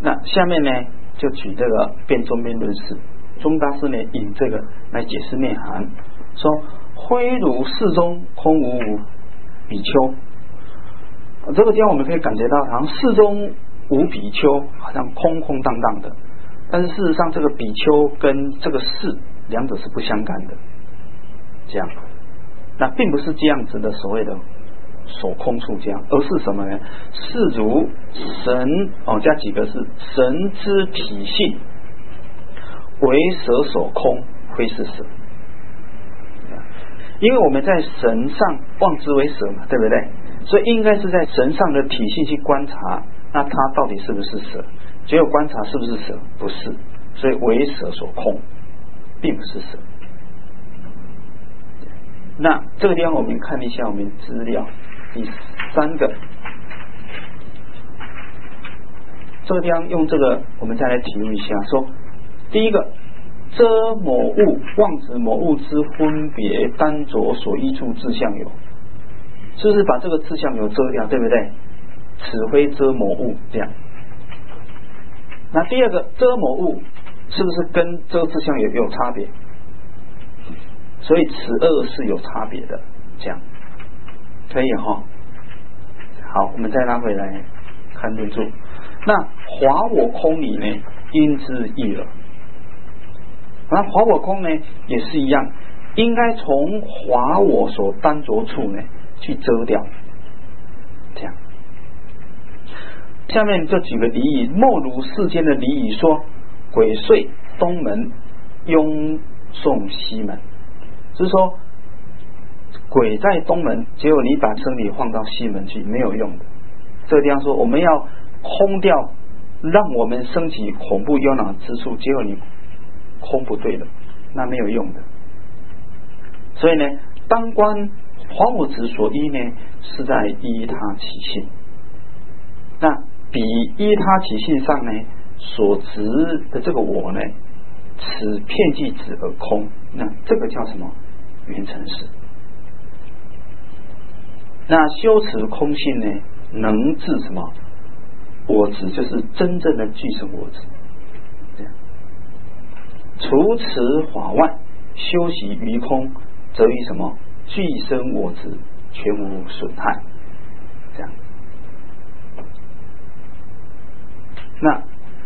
那下面呢就举这个辩中辩论释，宗大师呢引这个来解释内涵，说灰如世中空无比丘。这个地方我们可以感觉到，好像世中无比丘，好像空空荡荡的，但是事实上这个比丘跟这个世两者是不相干的。这样，那并不是这样子的所谓的所空处这样，而是什么呢？是如神加几个是神之体性，为舍所空，非是舍。因为我们在神上望之为舍嘛，对不对？所以应该是在神上的体性去观察，那它到底是不是舍？结果观察是不是舍？不是，所以为舍所空，并不是舍。那这个地方我们看一下我们资料第3个，这个地方用这个我们再来体悟一下，说第一个遮某物妄指某物之分别单着所依处自相有，是不是把这个自相有遮掉，对不对？此非遮某物这样。那第二个遮某物是不是跟遮自相有差别？所以此二是有差别的，这样可以哈。好，我们再拉回来看论著。那华我空里呢，因之异了。那华我空呢，也是一样，应该从华我所单着处呢去遮掉，这样。下面就举个俚语，莫如世间的俚语说，鬼祟东门，庸送西门。就是说鬼在东门，结果你把真理放到西门去，没有用的。这个地方说我们要空掉让我们升起恐怖忧恼之处，结果你空不对了，那没有用的。所以呢，当观华我执所依呢，是在依他起性。那比依他起性上呢，所执的这个我呢，此片剂止而空，那这个叫什么？圆成实。那修持空性呢，能治什么？我执，就是真正的具生我执。这样，除此法外，修习于空，则以什么？具生我执，全无损害。这样。那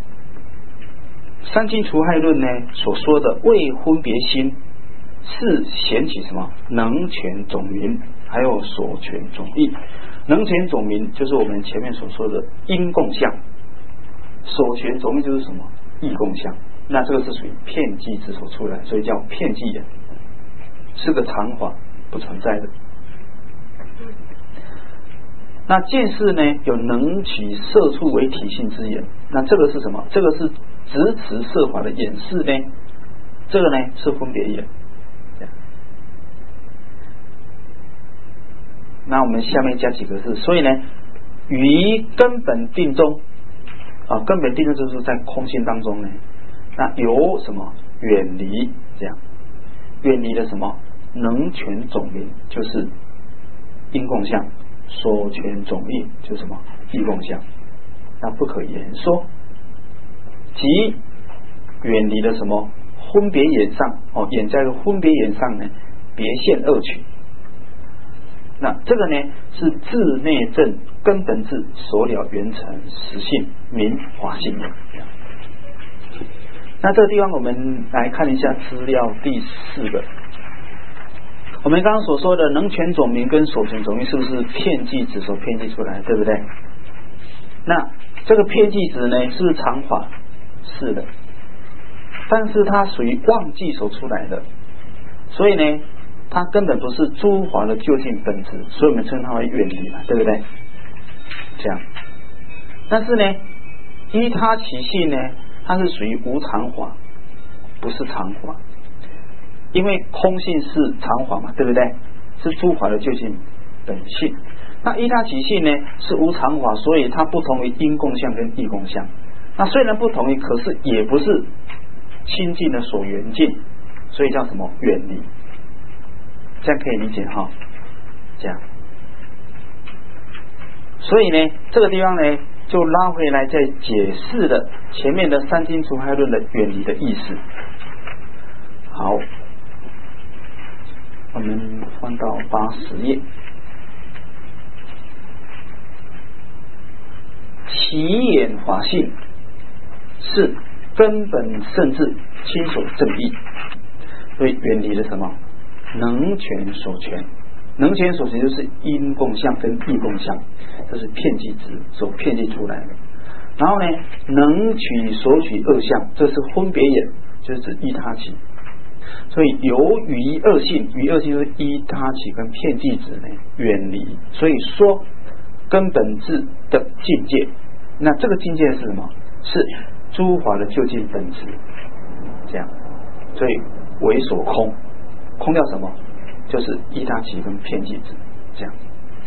三经除害论呢所说的未分别心，是显起什么？能全总明，还有所全总义。能全总明就是我们前面所说的因共相，所全总义就是什么？义共相。那这个是属于片剂之所出来，所以叫片剂眼，是个常法，不存在的。那见识呢，有能取色处为体性之眼，那这个是什么？这个是执持色法的眼识呢，这个呢是分别眼。那我们下面加几个字，所以呢，于根本定中根本定中就是在空性当中呢，那有什么远离？这样远离了什么？能全总明，就是因共相；所全总义，就是什么？义共相。那不可言说，即远离了什么？分别眼上眼在分别眼上呢，别现二取。那这个呢是自内证根本智所了圆成实性明法性的。那这个地方我们来看一下资料第4个，我们刚刚所说的能全总明跟所全总明是不是片剂子所片剂出来，对不对？那这个片剂子呢是不是常法？是的，但是它属于妄计所出来的，所以呢它根本不是诸法的究竟本质，所以我们称它为远离嘛，对不对？这样，但是呢，依他其性呢，它是属于无常法，不是常法，因为空性是常法嘛，对不对？是诸法的究竟本性。那依他其性呢，是无常法，所以它不同于因共相跟义共相。那虽然不同于，可是也不是亲近的所缘境，所以叫什么远离？这样可以理解哈，这样。所以呢，这个地方呢， 就拉回来再解释了前面的三经除害论的远离的意思。好，我们翻到80页。其言法性是根本甚至亲所正义，所以远离了什么？能权所权。能权所权就是因共相跟异共相，这是遍计执所遍计出来的。然后呢，能取所取二相，这是分别眼，就是指依他起。所以由于二性，于二性就是依他起跟遍计执呢远离。所以说根本智的境界，那这个境界是什么？是诸法的究竟本质。这样，所以为所空，空掉什么？就是依他起跟遍计执。这样。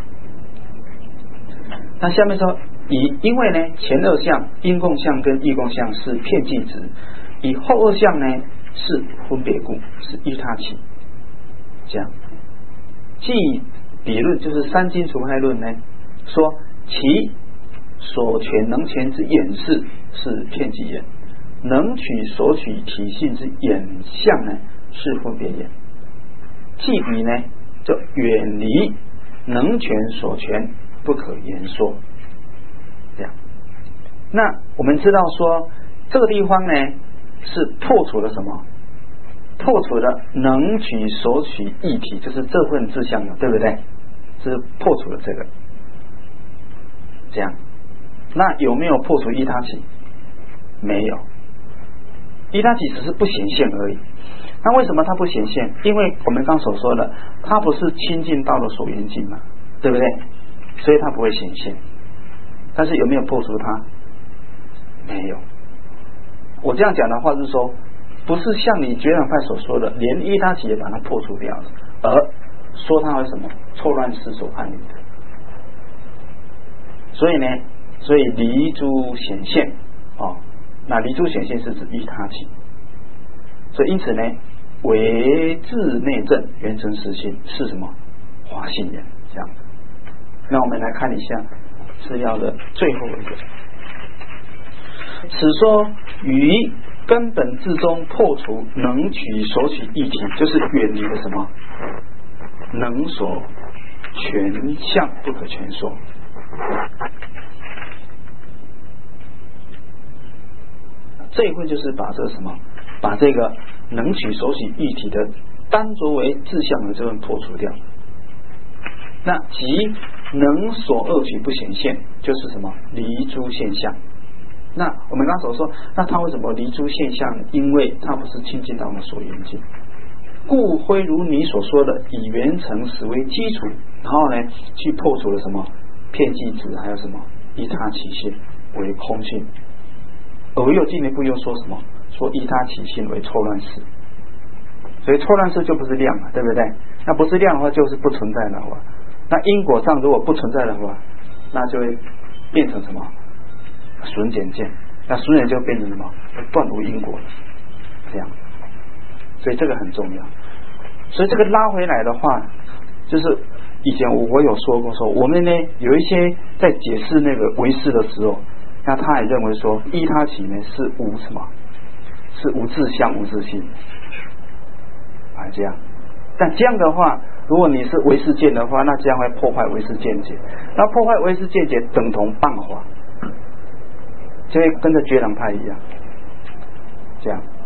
那下面说因为呢前二项因共相跟异共相是遍计执，以后二项呢是分别故，是依他起。这样，即理论就是三经除害论呢，说其所权能权之眼识是遍计眼，能取所取体性之眼相呢是分别眼。即比呢就远离能权所权，不可言说。这样，那我们知道说这个地方呢是破除了什么？破除了能取所取一体，就是这份自相的，对不对？是破除了这个。这样，那有没有破除依他起？没有，依他起只是不显现而已。那为什么它不显现？因为我们刚所说的，它不是亲近到了所缘境嘛，对不对？所以它不会显现。但是有没有破除它？没有。我这样讲的话是说，不是像你觉染派所说的，连依他起也把它破除掉了，而说它为什么错乱世所叛逆的。所以呢，所以离诸显现那离诸显现是指依他起。所以因此呢，为自内证圆成实性是什么？华性眼。这样。那我们来看一下资料的最后一个。此说于根本智中破除能取所取一体，就是远离了什么？能所全相不可全说。这一份就是把这个什么？把这个能取所取一体的单作为自相的这份破除掉。那即能所二取不显现，就是什么？离诸现象。那我们刚所说，那他为什么离诸现象呢？因为他不是亲近到我们所缘境，故非如你所说的以圆成实为基础，然后呢去破除了什么遍计执，还有什么依他起性为空性，而又进一步又说什么？说依他起性为错乱世。所以错乱世就不是量了，对不对？那不是量的话，就是不存在的话，那因果上如果不存在的话，那就会变成什么？损减见。那损减就变成什么？断无因果了。这样，所以这个很重要。所以这个拉回来的话，就是以前我有说过，说我们呢有一些在解释那个唯识的时候，那他也认为说依他起呢是无什么？是无自相无自性。这样，但这样的话，如果你是唯识见的话，那这样会破坏唯识见解。那破坏唯识见解等同谤法，就会跟着觉染派一样。这样。